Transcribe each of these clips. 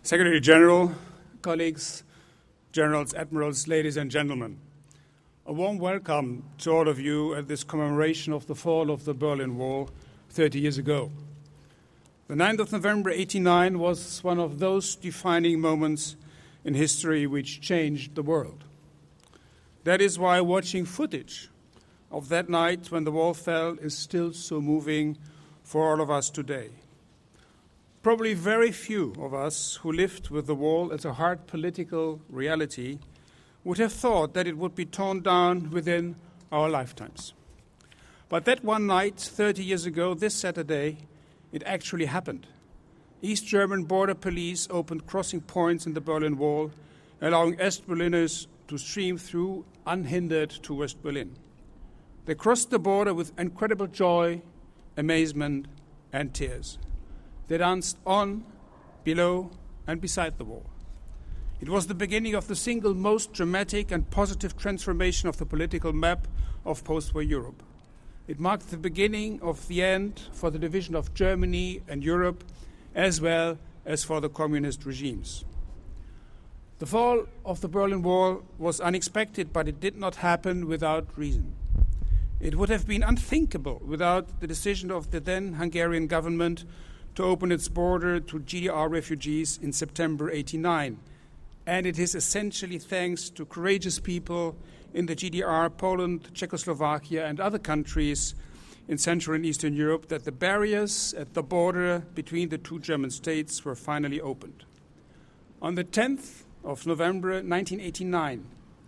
Secretary General, colleagues, generals, admirals, ladies and gentlemen, a warm welcome to all of you at this commemoration of the fall of the Berlin Wall 30 years ago. The 9th of November 1989 was one of those defining moments in history which changed the world. That is why watching footage of that night when the wall fell is still so moving for all of us today. Probably very few of us who lived with the wall as a hard political reality would have thought that it would be torn down within our lifetimes. But that one night, 30 years ago, this Saturday, it actually happened. East German border police opened crossing points in the Berlin Wall, allowing East Berliners to stream through unhindered to West Berlin. They crossed the border with incredible joy, amazement, and tears. They danced on, below, and beside the wall. It was the beginning of the single most dramatic and positive transformation of the political map of post-war Europe. It marked the beginning of the end for the division of Germany and Europe, as well as for the communist regimes. The fall of the Berlin Wall was unexpected, but it did not happen without reason. It would have been unthinkable without the decision of the then Hungarian government to open its border to GDR refugees in September 1989. And it is essentially thanks to courageous people in the GDR, Poland, Czechoslovakia, and other countries in Central and Eastern Europe that the barriers at the border between the two German states were finally opened. On the 10th of November 1989,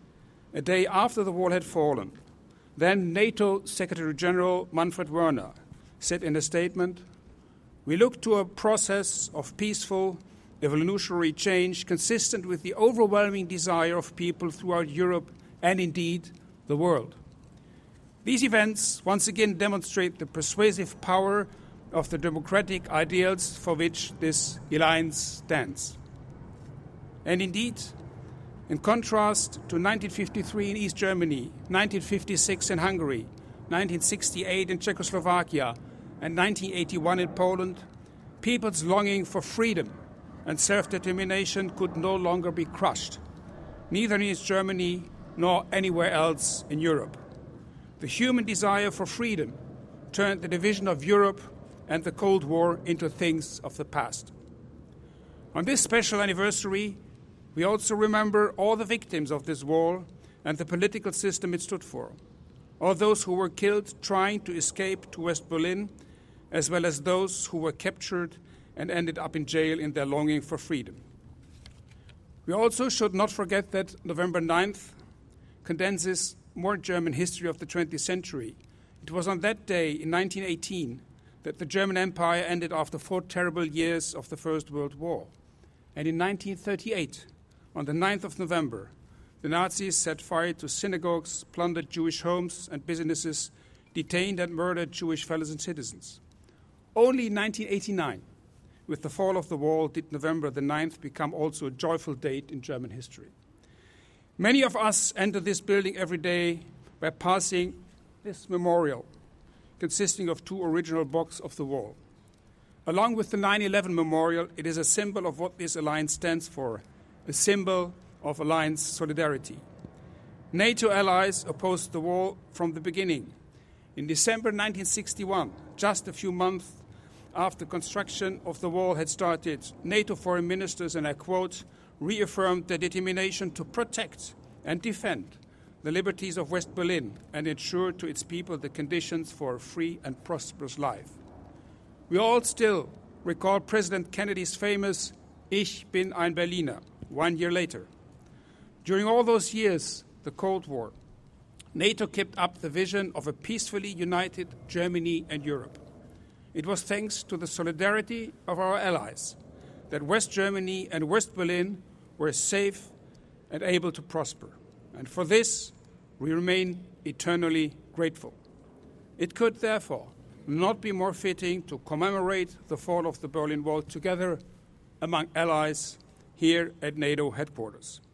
a day after the wall had fallen, then NATO Secretary General Manfred Wörner said in a statement, "We look to a process of peaceful, evolutionary change consistent with the overwhelming desire of people throughout Europe and indeed the world." These events once again demonstrate the persuasive power of the democratic ideals for which this alliance stands. And indeed, in contrast to 1953 in East Germany, 1956 in Hungary, 1968 in Czechoslovakia, and 1981 in Poland, people's longing for freedom and self-determination could no longer be crushed, neither in East Germany nor anywhere else in Europe. The human desire for freedom turned the division of Europe and the Cold War into things of the past. On this special anniversary, we also remember all the victims of this war and the political system it stood for, all those who were killed trying to escape to West Berlin, as well as those who were captured and ended up in jail in their longing for freedom. We also should not forget that November 9th condenses more German history of the 20th century. It was on that day in 1918 that the German Empire ended after 4 terrible years of the First World War. And in 1938, on the 9th of November, the Nazis set fire to synagogues, plundered Jewish homes and businesses, detained and murdered Jewish fellows and citizens. Only in 1989, with the fall of the wall, did November the 9th become also a joyful date in German history. Many of us enter this building every day by passing this memorial, consisting of 2 original blocks of the wall. Along with the 9/11 memorial, it is a symbol of what this alliance stands for, a symbol of alliance solidarity. NATO allies opposed the wall from the beginning. In December 1961, just a few months after construction of the wall had started, NATO foreign ministers, and I quote, reaffirmed their determination to protect and defend the liberties of West Berlin and ensure to its people the conditions for a free and prosperous life. We all still recall President Kennedy's famous "Ich bin ein Berliner" 1 year later. During all those years, the Cold War, NATO kept up the vision of a peacefully united Germany and Europe. It was thanks to the solidarity of our allies that West Germany and West Berlin were safe and able to prosper. And for this, we remain eternally grateful. It could, therefore, not be more fitting to commemorate the fall of the Berlin Wall together among allies here at NATO headquarters.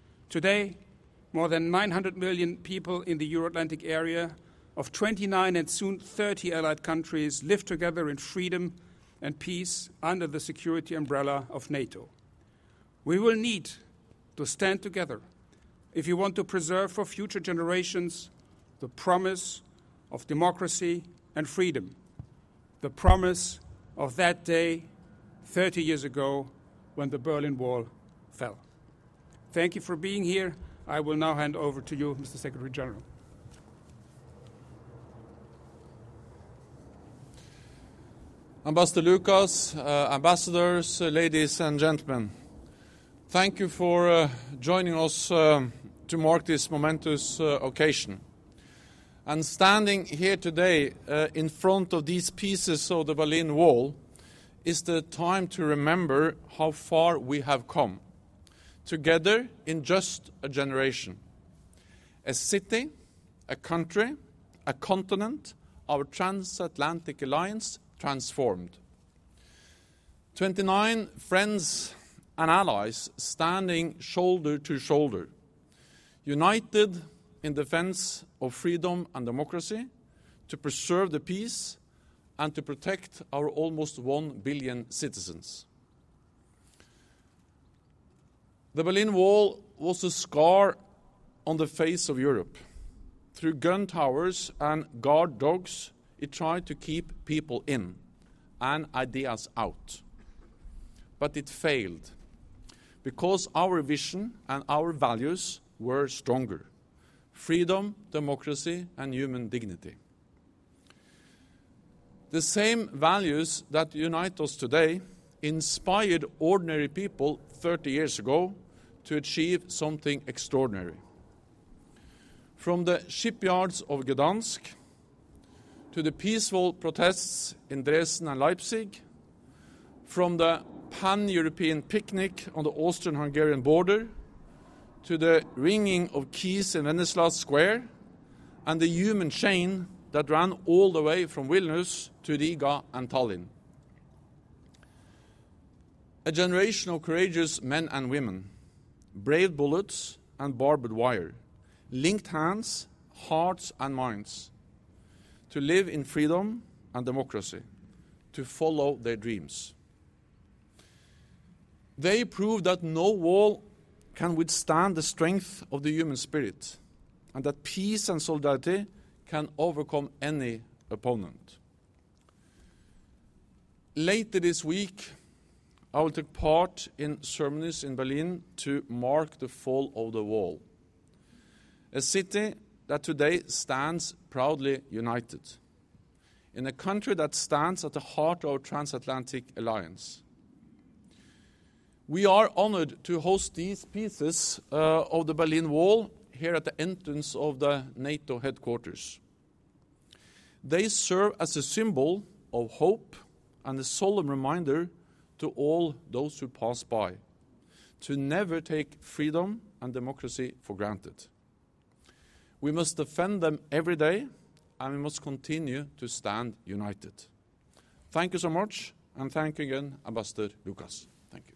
Today, more than 900 million people in the Euro-Atlantic area of 29 and soon 30 allied countries live together in freedom and peace under the security umbrella of NATO. We will need to stand together if you want to preserve for future generations the promise of democracy and freedom, the promise of that day 30 years ago when the Berlin Wall fell. Thank you for being here. I will now hand over to you, Mr. Secretary General. Ambassador Lucas, ambassadors, ladies and gentlemen, thank you for joining us to mark this momentous occasion. And standing here today in front of these pieces of the Berlin Wall is the time to remember how far we have come, together in just a generation. A city, a country, a continent, our transatlantic alliance transformed. 29 friends and allies standing shoulder to shoulder, united in defense of freedom and democracy, to preserve the peace and to protect our almost 1 billion citizens. The Berlin Wall was a scar on the face of Europe. Through gun towers and guard dogs, it tried to keep people in and ideas out. But it failed, because our vision and our values were stronger: freedom, democracy, and human dignity. The same values that unite us today inspired ordinary people 30 years ago to achieve something extraordinary. From the shipyards of Gdansk to the peaceful protests in Dresden and Leipzig, from the pan-European picnic on the Austrian-Hungarian border to the ringing of keys in Wenceslas Square and the human chain that ran all the way from Vilnius to Riga and Tallinn. A generation of courageous men and women, braved bullets and barbed wire, linked hands, hearts and minds, to live in freedom and democracy, to follow their dreams. They proved that no wall can withstand the strength of the human spirit, and that peace and solidarity can overcome any opponent. Later this week, I will take part in ceremonies in Berlin to mark the fall of the wall, a city that today stands proudly united, in a country that stands at the heart of our transatlantic alliance. We are honored to host these pieces of the Berlin Wall here at the entrance of the NATO headquarters. They serve as a symbol of hope and a solemn reminder to all those who pass by to never take freedom and democracy for granted. We must defend them every day, and we must continue to stand united. Thank you so much, and thank you again, Ambassador Lucas. Thank you.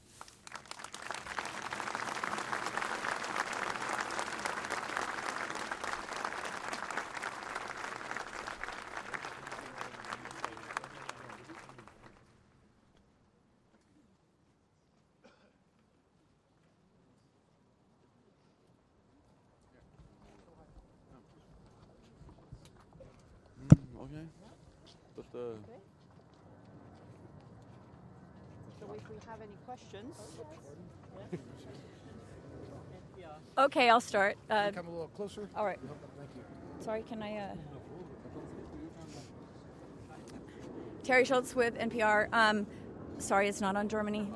Okay. But, So if we have any questions. Okay, I'll start. Come a little closer. All right. Thank you. Sorry, can I... Terry Schultz with NPR. Sorry, it's not on Germany.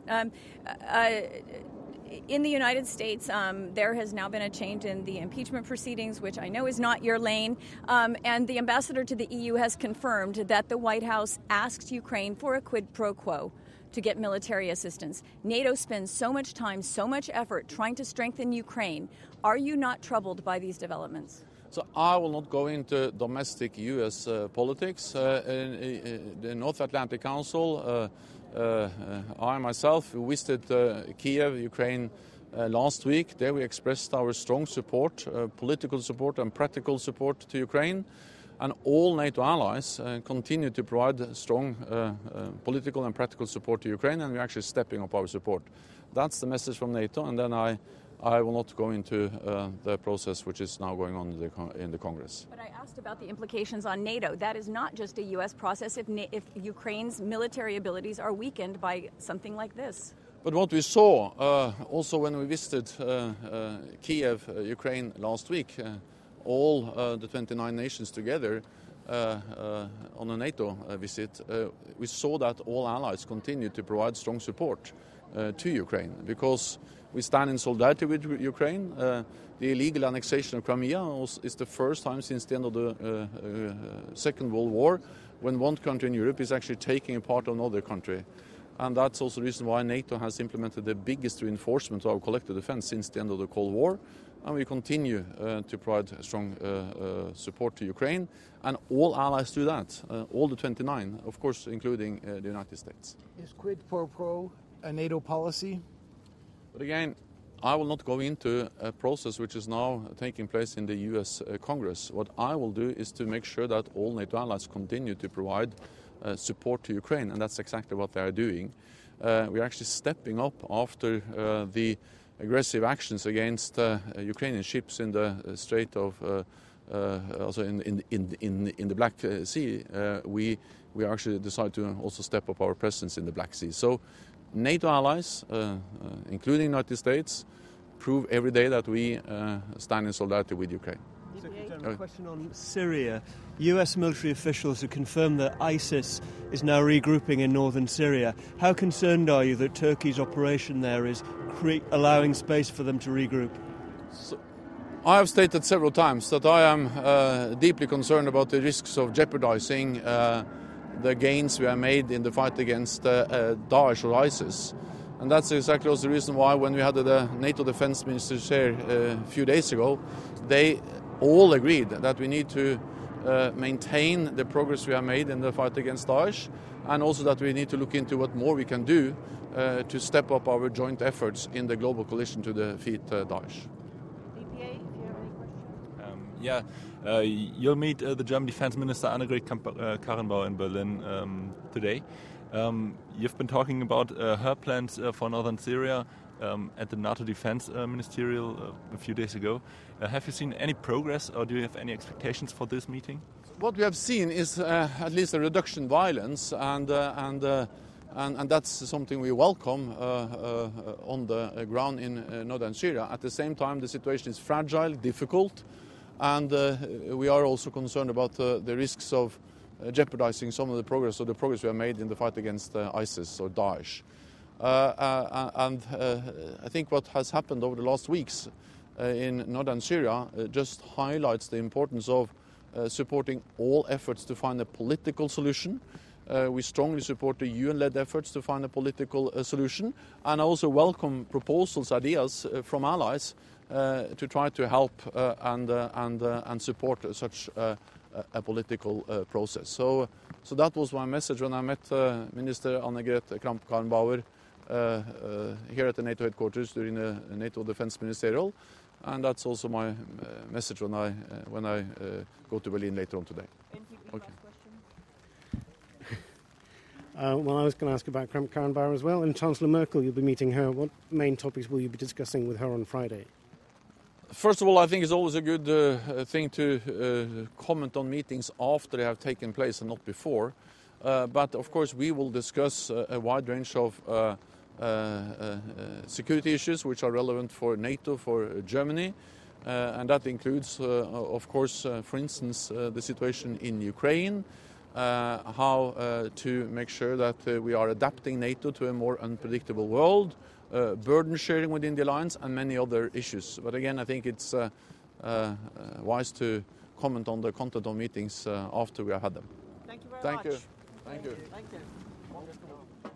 In the United States, there has now been a change in the impeachment proceedings, which I know is not your lane. And the ambassador to the EU has confirmed that the White House asked Ukraine for a quid pro quo to get military assistance. NATO spends so much time, so much effort trying to strengthen Ukraine. Are you not troubled by these developments? So I will not go into domestic U.S. politics. In the North Atlantic Council, I myself visited Kiev, Ukraine, last week. There we expressed our strong support, political support and practical support to Ukraine. And all NATO allies continue to provide strong political and practical support to Ukraine, and we're actually stepping up our support. That's the message from NATO, and then I will not go into the process which is now going on in the Congress. But I asked about the implications on NATO. That is not just a U.S. process if Ukraine's military abilities are weakened by something like this. But what we saw also when we visited Kiev, Ukraine last week, all the 29 nations together on a NATO visit, we saw that all allies continue to provide strong support to Ukraine, because we stand in solidarity with Ukraine. The illegal annexation of Crimea is the first time since the end of the Second World War when one country in Europe is actually taking a part of another country. And that's also the reason why NATO has implemented the biggest reinforcement of our collective defense since the end of the Cold War. And we continue to provide strong support to Ukraine. And all allies do that, all the 29, of course, including the United States. Is quid pro quo a NATO policy? But again, I will not go into a process which is now taking place in the US Congress. What I will do is to make sure that all NATO allies continue to provide support to Ukraine, and that's exactly what they are doing. We're actually stepping up after the aggressive actions against Ukrainian ships in the Strait of, also in the Black Sea. We actually decided to also step up our presence in the Black Sea. So NATO allies, including the United States, prove every day that we stand in solidarity with Ukraine. Secretary, a question on Syria. US military officials have confirmed that ISIS is now regrouping in northern Syria. How concerned are you that Turkey's operation there is allowing space for them to regroup? So, I have stated several times that I am deeply concerned about the risks of jeopardizing the gains we have made in the fight against Daesh or ISIS. And that's exactly also the reason why when we had the NATO defense ministers here a few days ago, they all agreed that we need to maintain the progress we have made in the fight against Daesh, and also that we need to look into what more we can do to step up our joint efforts in the global coalition to defeat Daesh. DPA, if you have any questions. You'll meet the German Defense Minister Annegret Kramp-Karrenbauer in Berlin today. You've been talking about her plans for northern Syria at the NATO Defense Ministerial a few days ago. Have you seen any progress, or do you have any expectations for this meeting? What we have seen is at least a reduction in violence, and that's something we welcome on the ground in northern Syria. At the same time, the situation is fragile, difficult, and we are also concerned about the risks of jeopardizing some of the progress we have made in the fight against ISIS or Daesh. And I think what has happened over the last weeks in northern Syria just highlights the importance of supporting all efforts to find a political solution. We strongly support the UN-led efforts to find a political solution, and I also welcome proposals, ideas from allies to try to help and support such a political process. So that was my message when I met Minister Annegret Kramp-Karrenbauer here at the NATO headquarters during the NATO Defense Ministerial, and that's also my message when I go to Berlin later on today. Okay. Well, I was going to ask about Kramp-Karrenbauer as well, and Chancellor Merkel, you'll be meeting her. What main topics will you be discussing with her on Friday? First of all, I think it's always a good thing to comment on meetings after they have taken place and not before. But of course, we will discuss a wide range of security issues which are relevant for NATO, for Germany. And that includes, of course, for instance, the situation in Ukraine, how to make sure that we are adapting NATO to a more unpredictable world, burden sharing within the alliance, and many other issues. But again, I think it's wise to comment on the content of meetings after we have had them. Thank you very much. Thank you. Thank you.